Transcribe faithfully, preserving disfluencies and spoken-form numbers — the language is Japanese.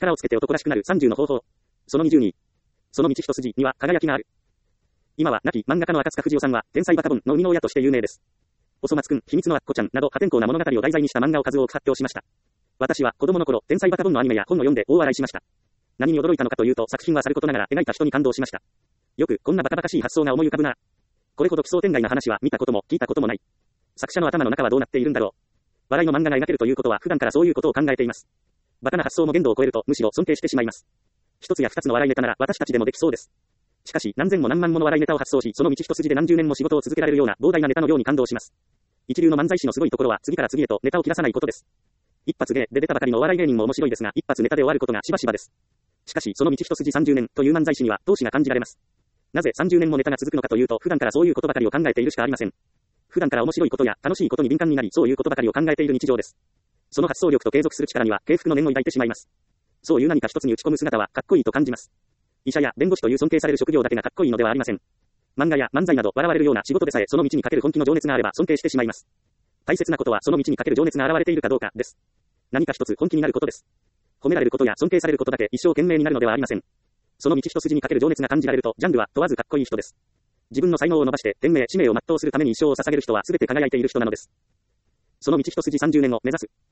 力をつけて男らしくなるさんじゅうの方法。そのにじゅうに。その道一筋には輝きがある。今は亡き漫画家の赤塚不二夫さんは、天才バカボンの生みの親として有名です。おそ松くん、秘密のアッコちゃんなど破天荒な物語を題材にした漫画を数多く発表しました。私は子供の頃、天才バカボンのアニメや本を読んで大笑いしました。何に驚いたのかというと、作品はさることながら描いた人に感動しました。よくこんなバカバカしい発想が思い浮かぶな。これほど奇想天外な話は見たことも聞いたこともない。作者の頭の中はどうなっているんだろう。笑いの漫画が描けるということは普段からそういうことを考えています。バカな発想も限度を超えるとむしろ尊敬してしまいます。一つや二つの笑いネタなら私たちでもできそうです。しかし何千も何万もの笑いネタを発想し、その道一筋で何十年も仕事を続けられるような膨大なネタの量に感動します。一流の漫才師のすごいところは次から次へとネタを切らさないことです。一発芸で出たばかりのお笑い芸人も面白いですが、一発ネタで終わることがしばしばです。しかしその道一筋さんじゅうねんという漫才師には闘志が感じられます。なぜさんじゅうねんもネタが続くのかというと、普段からそういうことばかりを考えているしかありません。普段から面白いことや楽しいことに敏感になり、そういうことばかりを考えている日常です。その発想力と継続する力には敬服の念を抱いてしまいます。そういう何か一つに打ち込む姿はかっこいいと感じます。医者や弁護士という尊敬される職業だけがかっこいいのではありません。漫画や漫才など笑われるような仕事でさえその道にかける本気の情熱があれば尊敬してしまいます。大切なことはその道にかける情熱が現れているかどうかです。何か一つ本気になることです。褒められることや尊敬されることだけ一生懸命になるのではありません。その道一筋にかける情熱が感じられると、ジャンルは問わずかっこいい人です。自分の才能を伸ばして天命使命を全うするために一生を捧げる人は全て輝いている人なのです。その道一筋さんじゅうねんを目指す。